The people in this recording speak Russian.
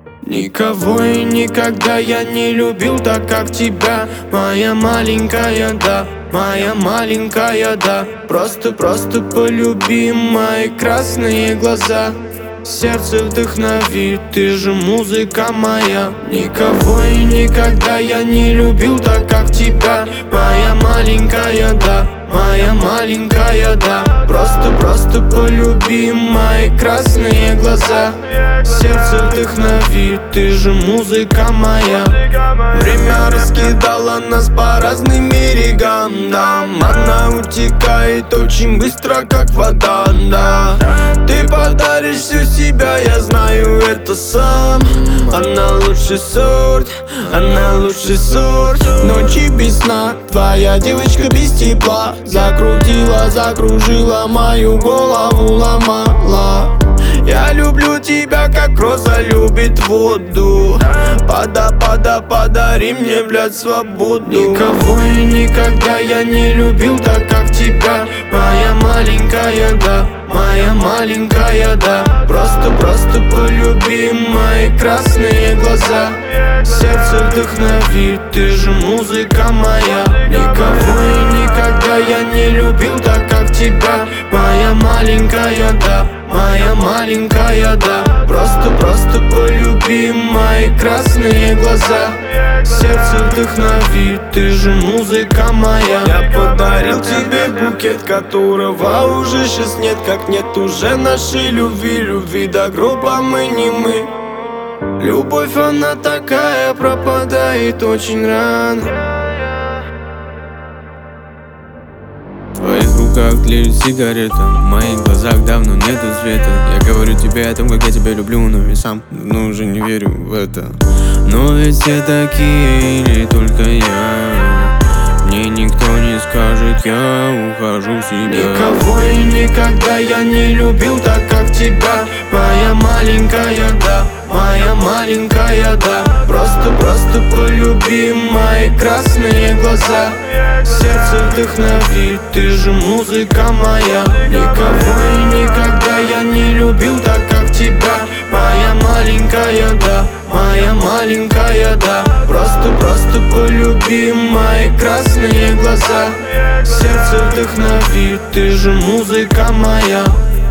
Никого и никогда я не любил так, как тебя. Моя маленькая, да, моя маленькая, да. Просто полюби мои красные глаза. Сердце вдохнови, ты же музыка моя. Никого и никогда я не любил так, как тебя. Моя маленькая, да, моя маленькая, да. Просто полюби мои красные глаза. Сердце вдохнови, ты же музыка моя. Время раскидало нас по разным берегам, да. Она утекает очень быстро, как вода, да. Ты подаришь всю себя, я знаю это сам. Она лучший сорт, она лучший сорт. Ночи без сна, твоя девочка без тепла. Закрутила, закружила, мою голову ломала. Я люблю тебя, как роза любит воду. Подари мне, блядь, свободу. Никого и никогда я не любил так, как тебя. Моя маленькая, да, моя маленькая, да. Просто полюби мои красные глаза. Сердце вдохнови, ты же музыка моя. Никого и никогда я не любил так, как тебя. Моя маленькая, да, моя маленькая, да. Просто полюби мои красные глаза. Сердце вдохнови, ты же музыка моя. Я подарил тебе букет, которого уже сейчас нет. Как нет уже нашей любви, любви до гроба мы не мы. Любовь она такая, пропадает очень рано. В твоих руках тлеет сигарета, в моих глазах давно нету света. Я говорю тебе о том, как я тебя люблю, но и сам давно уже не верю в это. Но ведь все такие или только я? Мне никто не скажет, я ухожу в себя. Никого и никогда я не любил так, как тебя. Моя маленькая, да, моя маленькая, да. Просто полюби мои красные глаза. Сердце вдохнови, ты же музыка моя. Никого и никогда я не любил так, как тебя. Моя маленькая, да, моя маленькая, да. Просто полюби мои красные глаза. Сердце вдохнови, ты же музыка моя.